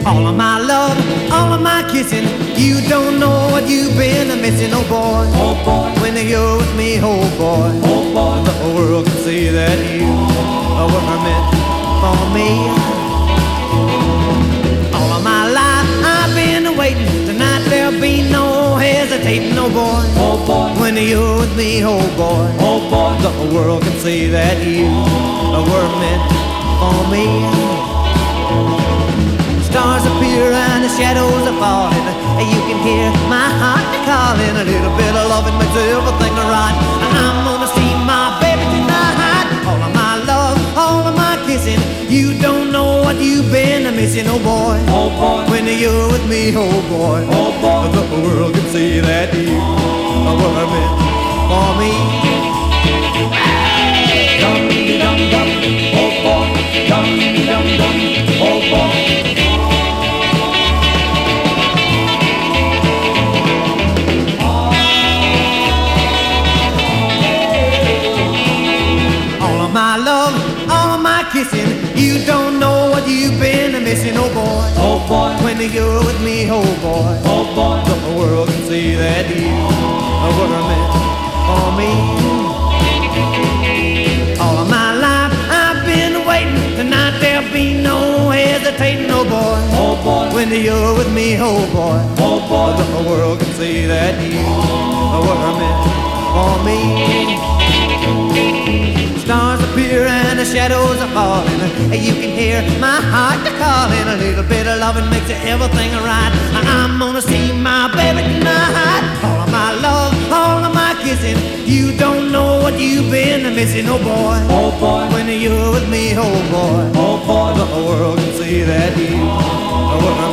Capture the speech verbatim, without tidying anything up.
All of my love, all of my kissing, you don't know what you've been missing, oh boy. Oh boy, When you're with me, oh boy, oh boy, the whole world can see that you were meant for me. All of my life I've been waiting, tonight there'll be no hesitating, oh boy. oh boy, When you're with me, oh boy, oh boy, the whole world can see that you were meant for me. Stars appear and the shadows are falling. You can hear my heart calling. A little bit of loving makes everything right. I'm gonna see my baby tonight. All of my love, all of my kissing. You don't know what you've been missing, oh boy. oh boy, When you're with me, oh boy, oh boy, the world can see that you were meant for me. dum dum dum, oh boy, dum dum dum, oh boy. My love, all of my kissing, you don't know what you've been missing, oh boy. Oh boy, When you're with me, oh boy, oh boy, the world can see that you were meant for me. All of my life I've been waiting, tonight there'll be no hesitating, oh boy. oh boy, When you're with me, oh boy, oh boy, the world can see that you were meant for me. Stars appear and the shadows are falling. You can hear my heart calling. A little bit of loving makes everything right. I'm gonna see my baby tonight. All of my love, all of my kissing. You don't know what you've been missing, oh boy. oh boy, When you're with me, oh boy, oh boy, the world can see that you were